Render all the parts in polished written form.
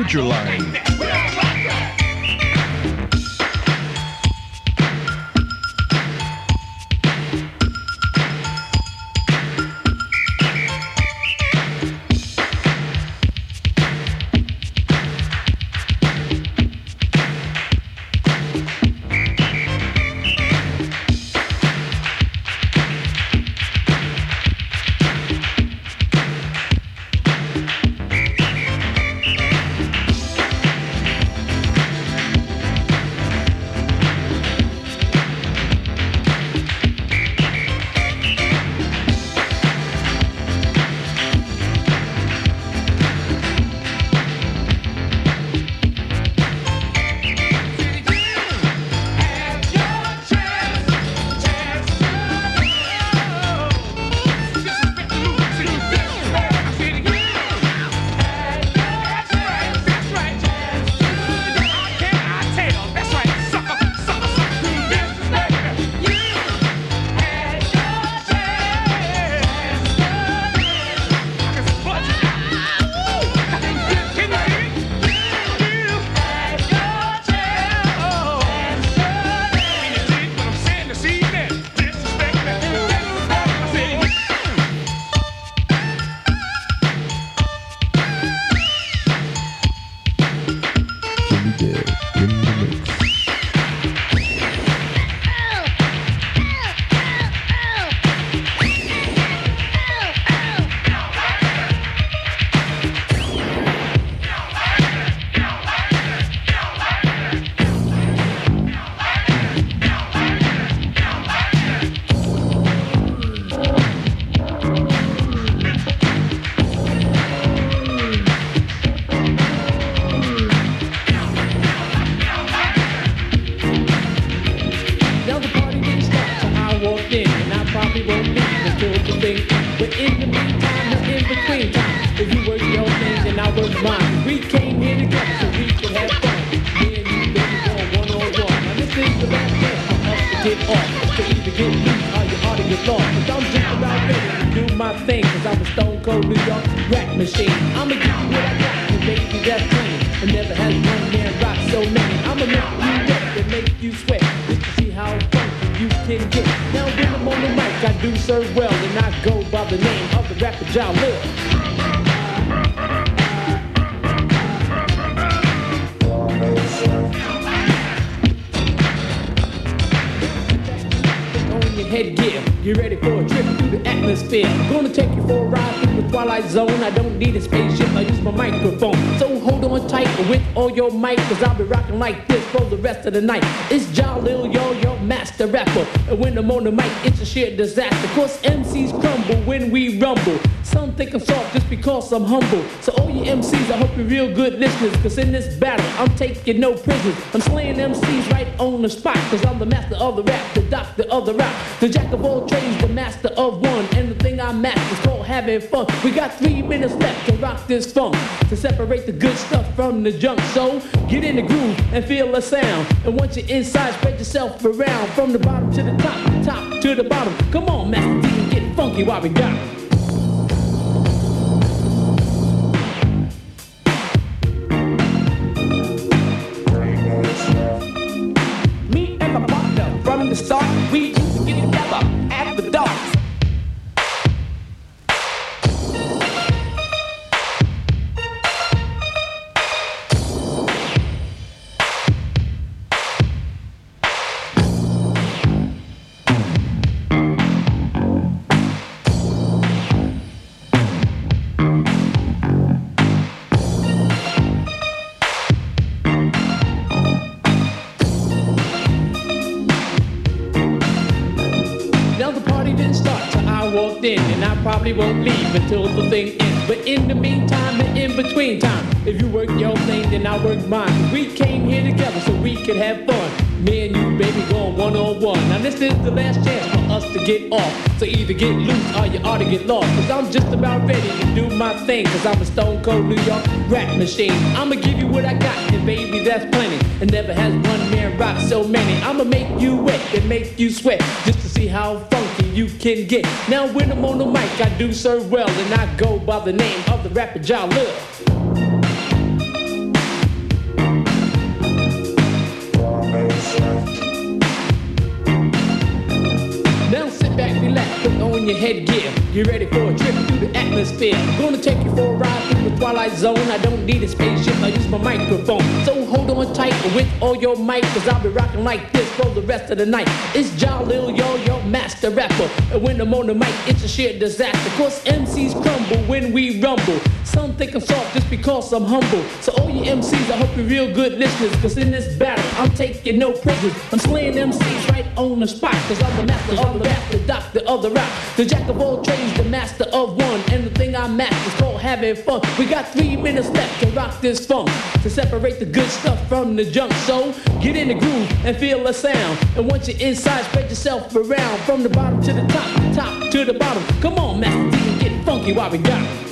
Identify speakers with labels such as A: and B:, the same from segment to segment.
A: Feature Line.
B: Zone. I don't need a spaceship, I use my microphone. So hold on tight with all your might, cause I'll be rocking like this for the rest of the night. It's Jalil, yo, your master rapper. And when I'm on the mic, it's a sheer disaster. Cause MCs crumble when we rumble. Some think I'm soft just because I'm humble. So all you MCs, I hope you're real good listeners. Cause in this battle, I'm taking no prisoners. I'm slaying MCs right on the spot. Cause I'm the master of the rap, the doctor of the rap. The jack of all trades, the master of one. And the thing I master is called having fun. We got 3 minutes left to rock this funk, to separate the good stuff from the junk. So get in the groove and feel the sound. And once you're inside, spread yourself around. From the bottom to the top, top to the bottom. Come on, Master D, and get funky while we got it. Me and my partner, from the start, we used to get together at the dark. In, and I probably won't leave until the thing ends. But in the meantime and in between time, if you work your thing, then I work mine. We came here together so we could have fun. Me and you, baby, going one-on-one. Now this is the last chance for us to get off. So either get loose or you ought to get lost. Cause I'm just about ready to do my thing. Cause I'm a stone cold New York rap machine. I'ma give you what I got, and baby, that's plenty. And never has one man rock so many. I'ma make you wet and make you sweat, just to see how funky you can get. Now when I'm on the mic, I do serve well. And I go by the name of the rapper Jalil. Now sit back, relax, put on your headgear. Get ready for a trip through the atmosphere. Gonna take you for a ride through the twilight zone. I don't need a spaceship, I use my microphone. So hold on tight with all your might, cause I'll be rocking like this for the rest of the night. It's Ja Lil, your master rapper. And when I'm on the mic, it's a sheer disaster. Cause MCs crumble when we rumble. Some think I'm soft just because I'm humble. So all you MCs, I hope you're real good listeners. Cause in this battle, I'm taking no prisoners. I'm slaying MCs right on the spot. Cause I'm the master of the rap, the doctor of the rap. The jack of all trades, the master of one. And the thing I master is called having fun. We got 3 minutes left to rock this funk. To separate the good stuff from the junk. So get in the groove and feel the sound. And once you're inside, spread yourself around. From the bottom to the top, top to the bottom. Come on, Master D, and get funky while we got it.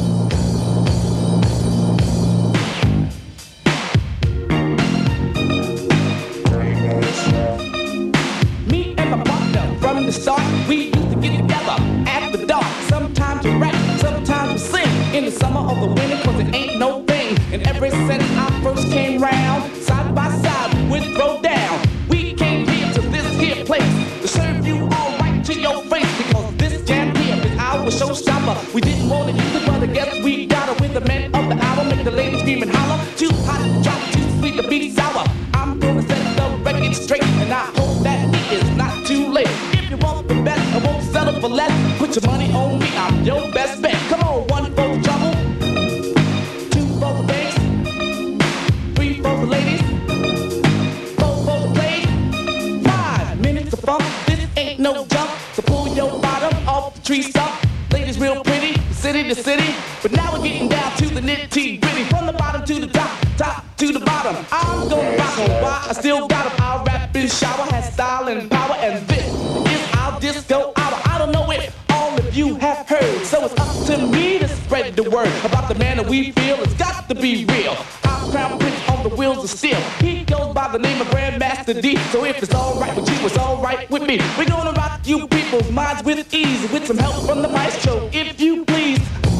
B: From the start, we used to get together at the dark. Sometimes we rap, sometimes we sing. In the summer or the winter, cause it ain't no thing. And ever since I first came round, side by side we would throw down. We came here to this here place to serve you all right to your face. Because this jam here is our showstopper. We didn't want to use it, but I guess we got it with the man of the hour. Make the ladies scream and holler. Too hot to drop, too sweet to be sour. I'm gonna set the record straight, and I hope that it is not too late. You want the best, I won't settle for less. Put your money on me, I'm your best bet. Come on, 1 for the trouble, 2 for the bass, 3 for the ladies, 4 for the play, 5 minutes of funk. This ain't no jump, so pull your bottom off the tree stump. Ladies real pretty, city to city, but now we're getting down to the nitty gritty. From the bottom to the top, top to the bottom. I'm gonna rock on why I still got 'em. I'll rap and shower, has style and power, and this our disco hour. I don't know it, all of you have heard. So it's up to me to spread the word about the man that we feel. It's got to be real. Our crown prince on the wheels of steel. He goes by the name of Grandmaster D. So if it's alright with you, it's alright with me. We're gonna rock you people's minds with ease, with some help from the maestro, if you please.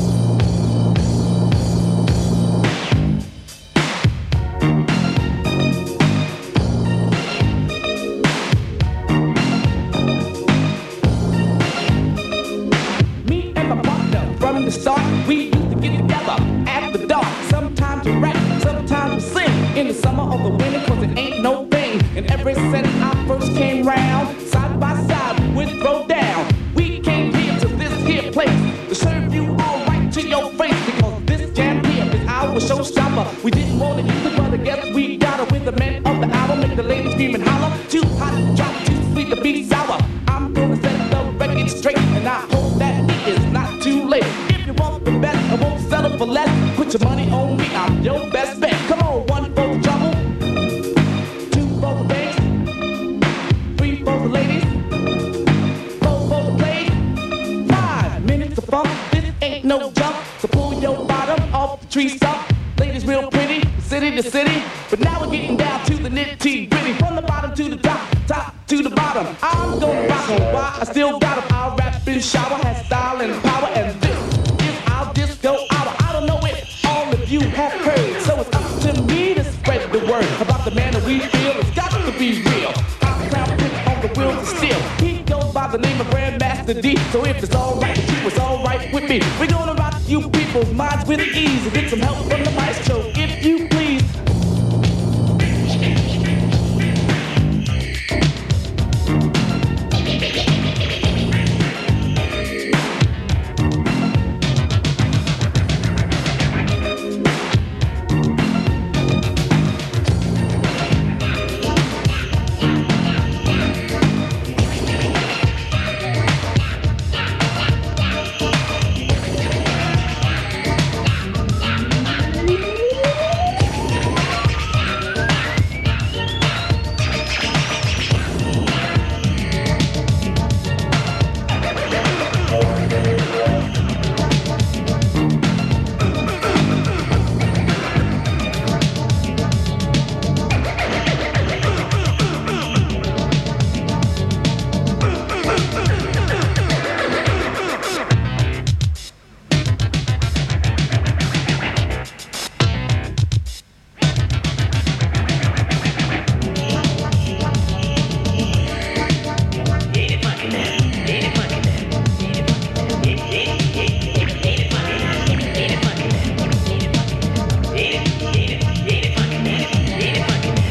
B: From the start, we used to get together at the dark. Sometimes we rap, sometimes we sing. In the summer or the winter, cause it ain't no thing. And ever since I first came round, side by side we would throw down. We came here to this here place to serve you all right to your face. Because this jam here is our showstopper. We didn't want to use it, but I guess we got it with the man of the hour. Make the ladies scream and holler. Too hot to drop, too sweet to be sour. I'm gonna set the record straight, and I hope that it is not too late. If you want the best, I won't settle for less. Put your money on me, I'm your best bet. Come on, 1 for the trouble, 2 for the bass, 3 for the ladies, 4 for the play, 5 minutes of funk. This ain't no jump, so pull your bottom off the tree stump. Ladies real pretty, city to city, but now we're getting down to the nitty gritty. From the bottom to the top, top to the bottom. I'm gonna rock on why I still got 'em. I'll rap and shower, has style and power, and this is our disco hour. I don't know it, all of you have heard. So it's up to me to spread the word about the man that we feel. It's got to be real. Our crown prince on the wheels of steel. He goes by the name of Grandmaster D. So if it's alright with you, it's alright with me. We're gonna rock you people's minds with ease and get some help from the maestro, if you please.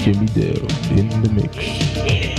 A: Jimmy Dale in the mix.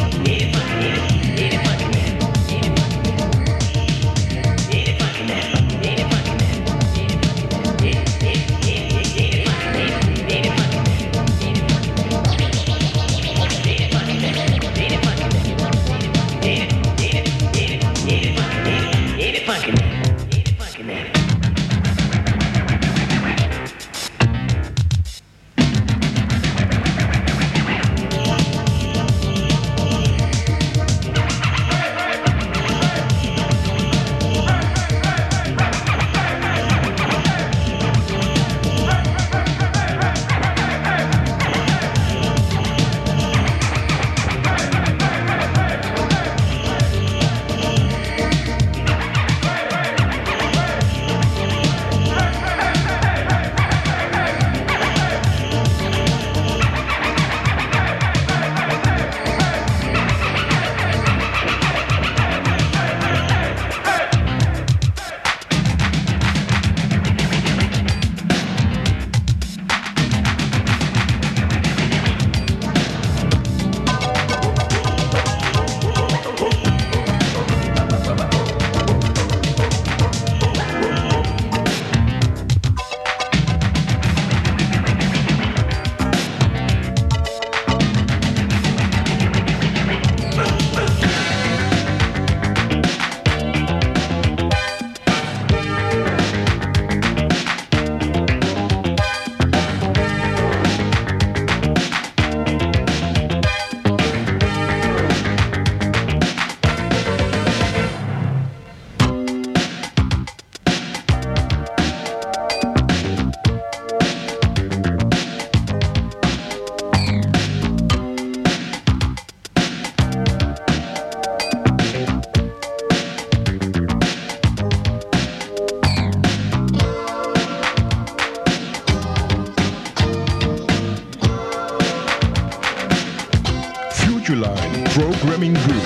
C: Futureline Programming Group.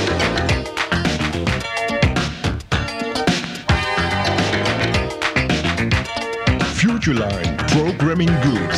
C: Futureline Programming Group.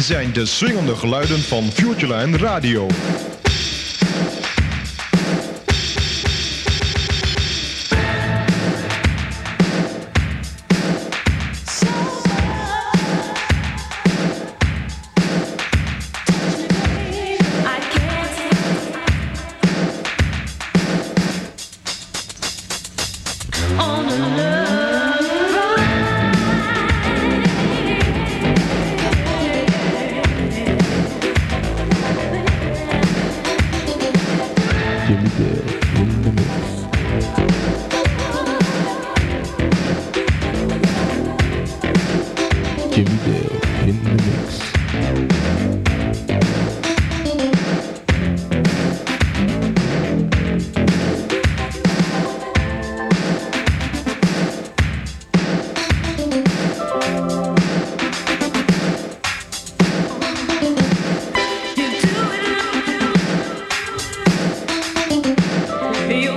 C: zijn de swingende geluiden van Futureline Radio.
A: Jimmy Dale in the mix.
D: You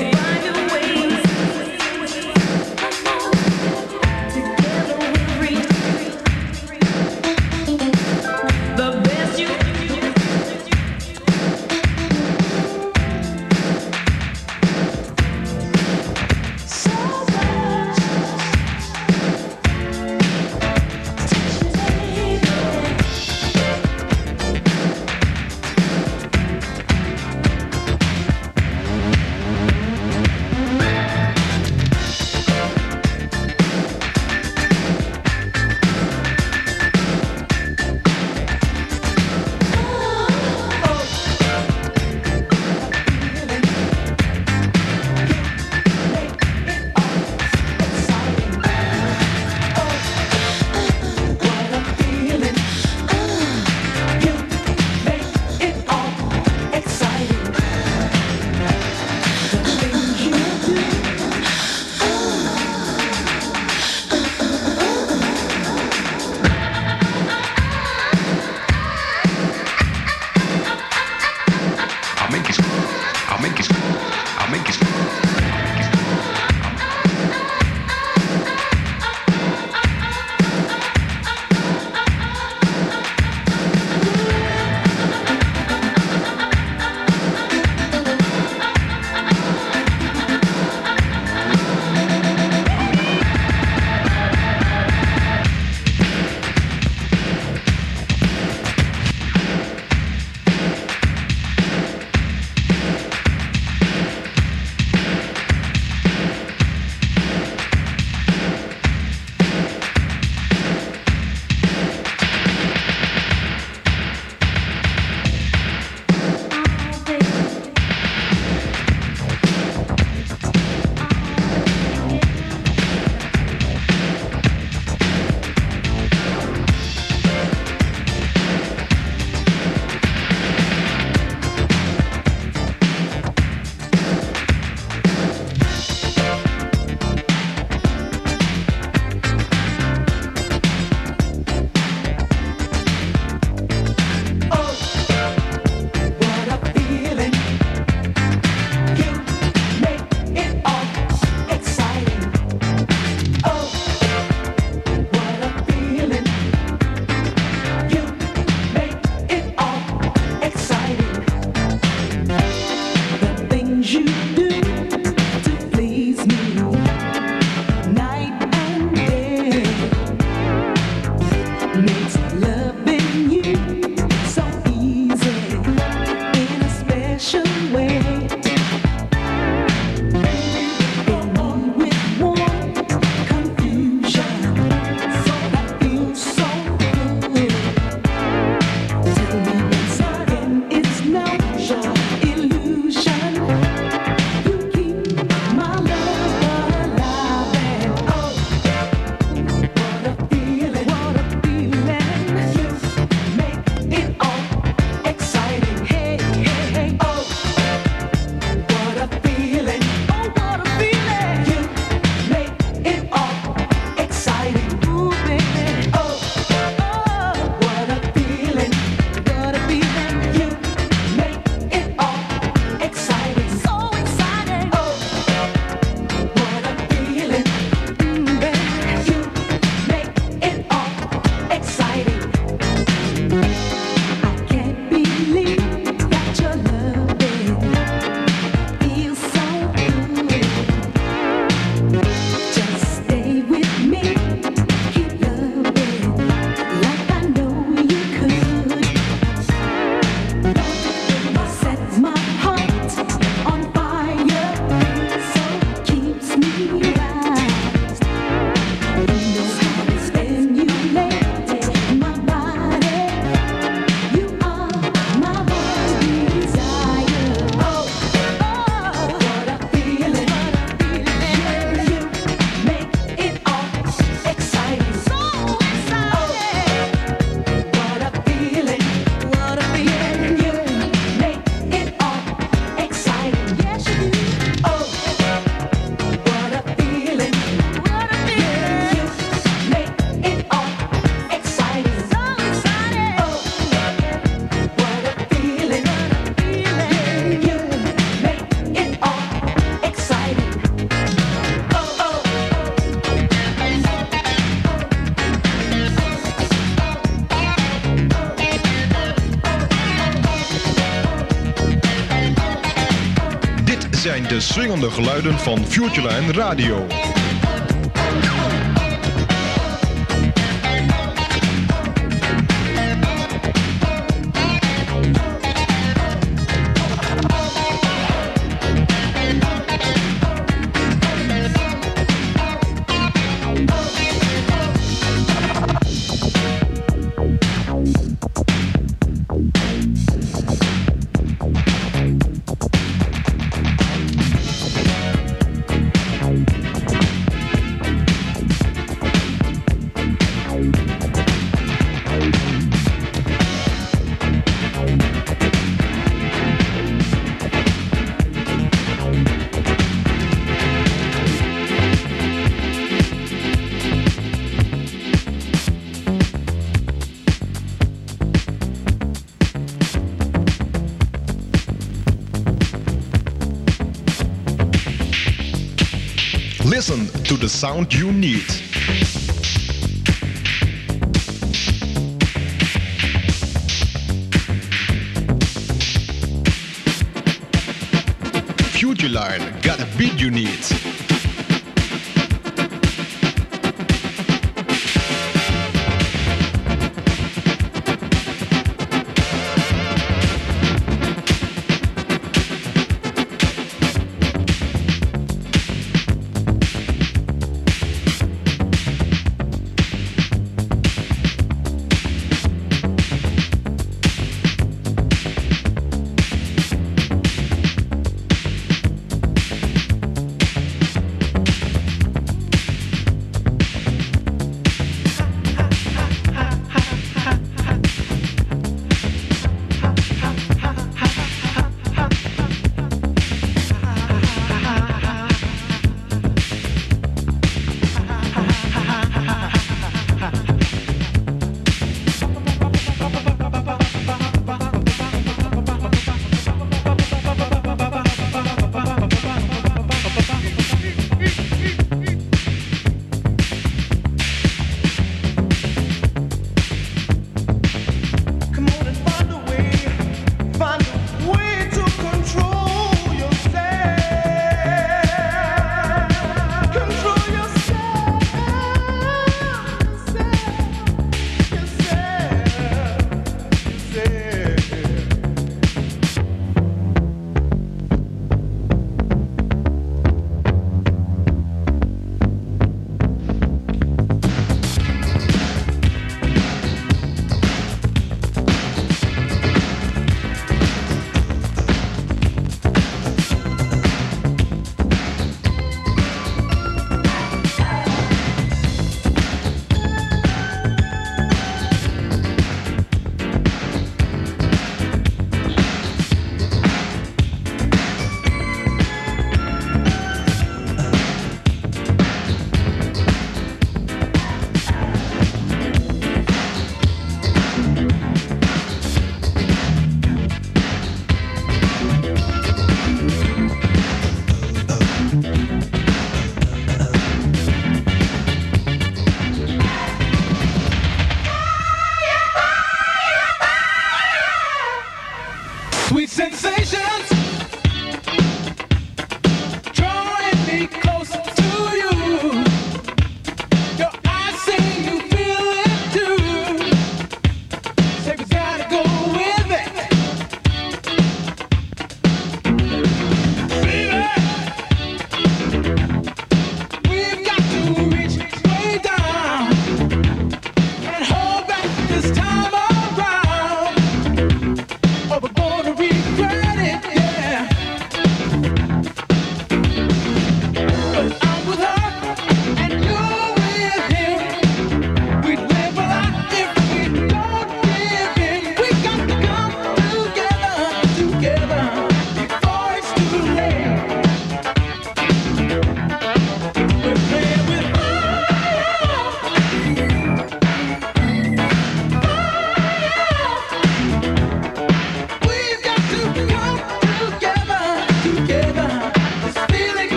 C: zijn de swingende geluiden van Futureline Radio. Listen to the sound you need. Futureline got a beat you need.
D: This time around, oh, we're gonna regret it, yeah.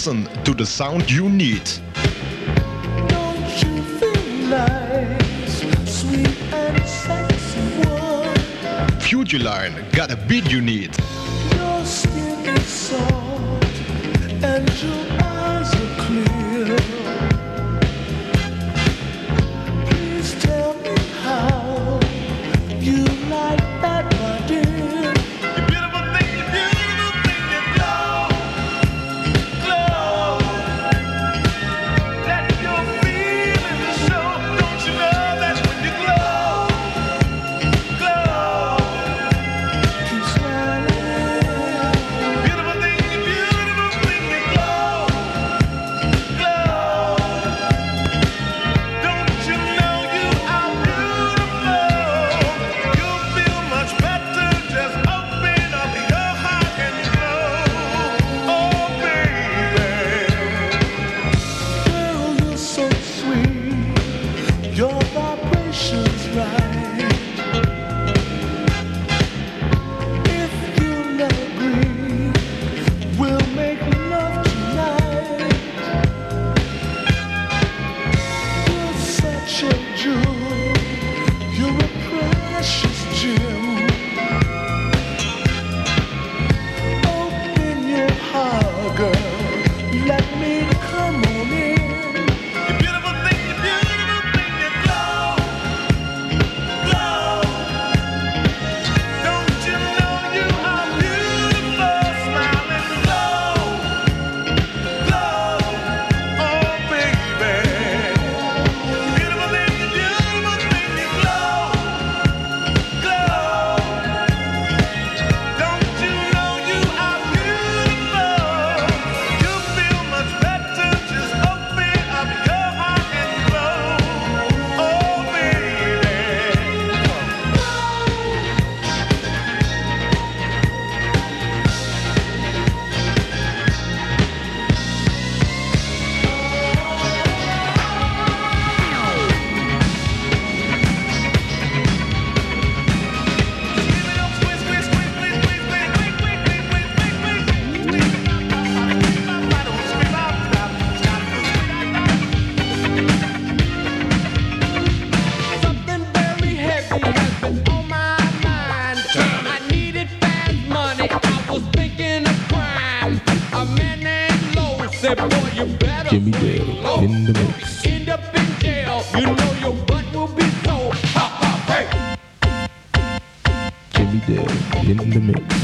C: Listen to the sound you need.
D: Don't you feel nice, sweet and sexy one?
C: Futureline got a beat you need.
D: Your skin is soft and your eyes are clear. Please tell me how you like that, my dear.
A: Jimmy Dale in the mix.
B: End up in jail, you know your butt will be told. Ha ha, hey!
A: Jimmy Dale in the mix.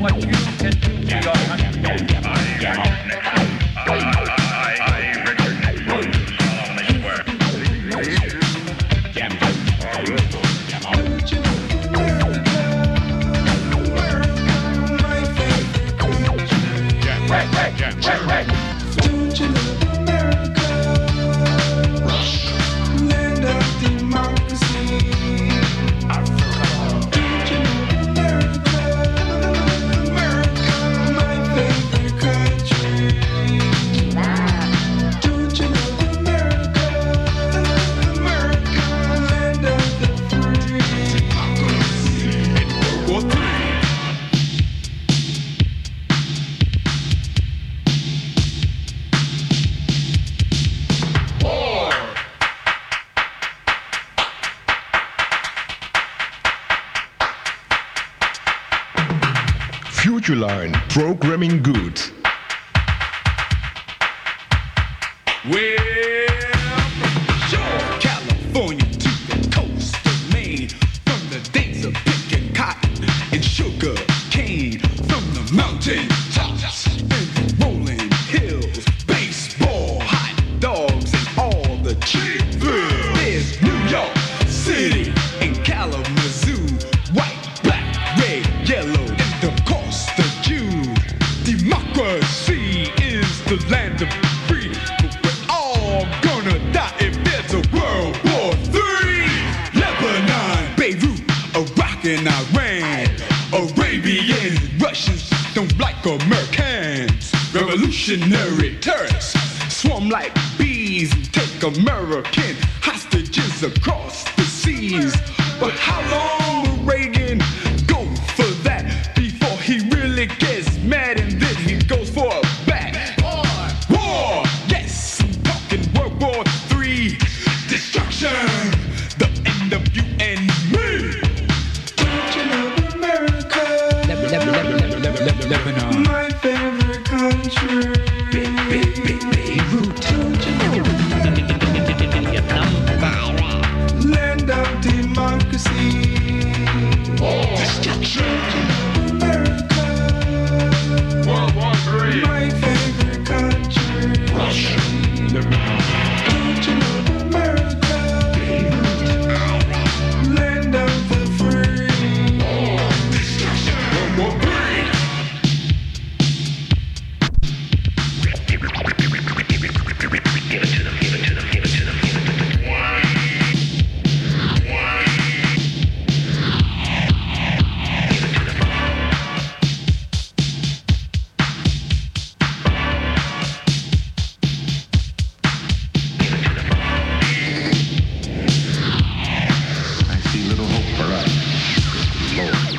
E: what you can do to your country.
D: Don't you love America? Land of democracy. Don't you love America? America, my favorite country. Don't you love America? America, land of the free. Democracy in World War III.
C: Futureline programming good.
F: Well, from shore California to the coast of Maine, from the days of picking cotton and sugar cane, from the mountain tops and the rolling hills, baseball, hot dogs, and all the cheap thrills. There's New York City and Kalamazoo, white, black, red, yellow, and of course the Jews. Democracy is the land of free, but we're all gonna die if there's a World War III. Lebanon, Beirut, Iraq and Iran, Arabians, Russians don't like Americans. Revolutionary terrorists swarm like bees and take American hostages across the seas. But how long will Reagan go for that before he really gets mad and then he goes for a back war? Yes, I'm talking World War III. Destruction, the end of you and me.
D: Don't you love America?
E: Lebanon.
D: My favorite country.
F: Beirut.
D: Don't you love land of democracy?
F: Destruction.
D: America,
E: World War III.
D: my favorite country.
F: Russia.
D: Don't you love America? Land of the free.
F: Destruction. World War III.
C: I see little hope for us. Lord.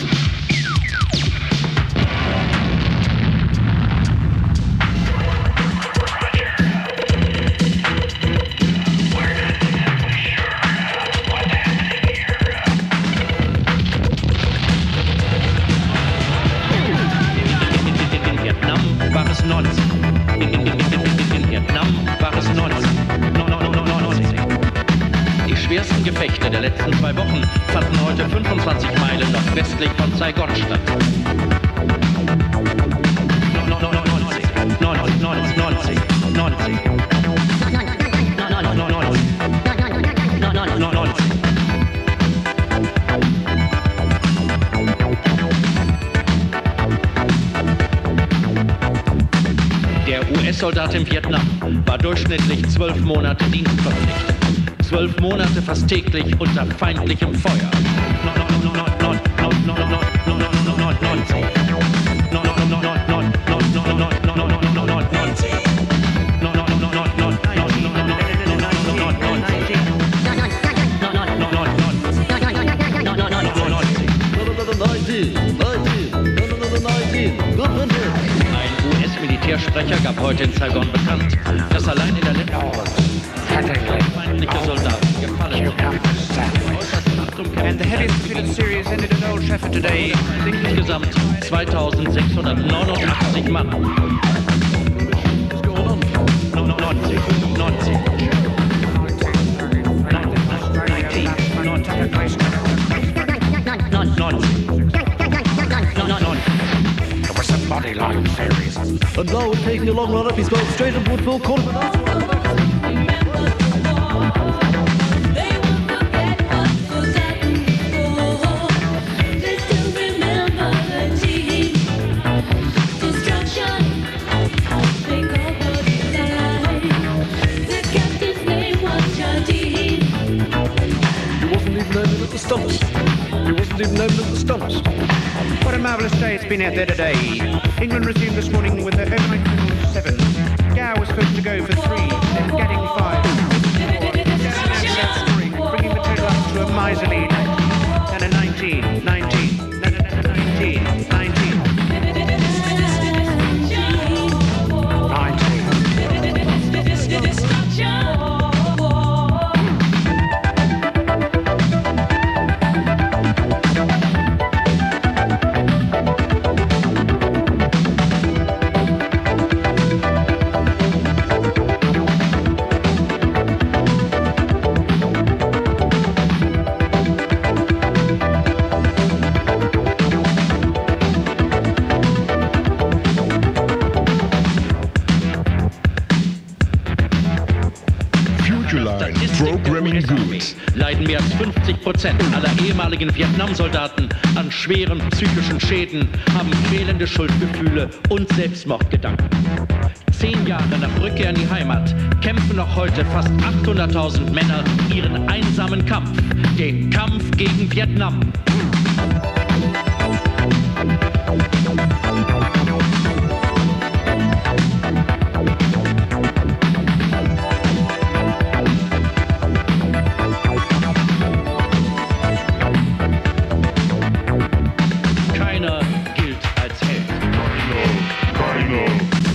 B: In Vietnam war es 90. In Vietnam war es 90. Die schwersten Gefechte der letzten 2 Wochen fanden heute 25 Meilen nordwestlich von Saigon statt. 90. Der US-Soldat in Vietnam war durchschnittlich 12 Monate dienstverpflichtet. 12 Monate fast täglich unter feindlichem Feuer. 90. Ein US-Militärsprecher gab heute in Saigon bekannt, dass allein in der letzten Woche feindliche Soldaten gefallen sind.
G: And the heaviest artillery series ended in Old Trafford today.
B: Insgesamt 2689 Mann. 90.
H: Line series. And now we're taking a long run up. He's going straight at Woodville, caught him. Stumps. He wasn't even known at the stumps.
G: What a marvellous day it's been out there today. England resumed this morning with their overnight total of 7. Gow was supposed to go for 3, then getting 5. Bringing the total up to a miserly 19.
I: leiden mehr als 50% aller ehemaligen Vietnamsoldaten an schweren psychischen Schäden, haben quälende Schuldgefühle und Selbstmordgedanken. 10 Jahre nach Rückkehr in die Heimat kämpfen noch heute fast 800.000 Männer ihren einsamen Kampf, den Kampf gegen Vietnam.